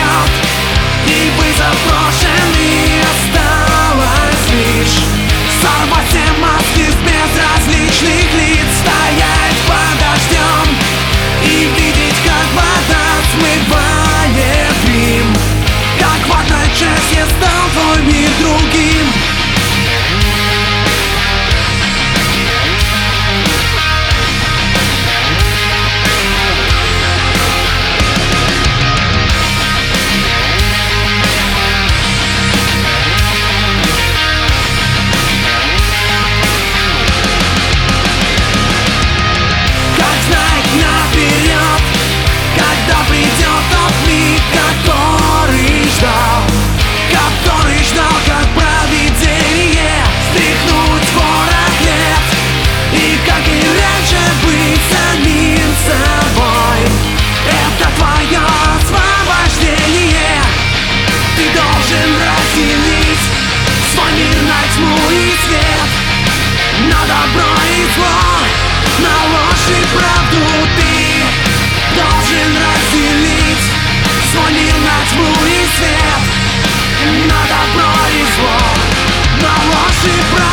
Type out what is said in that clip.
вперед, и вызов брошен, и осталось лишь сорвать все маски с безразличных лиц, стоять под дождем и видеть, как вода смывает дым, как в одночасье стал твой мир другим. На добро и зло, на ложь и правду ты должен разделить свой мир на тьму и свет. На добро и зло, на ложь и правду.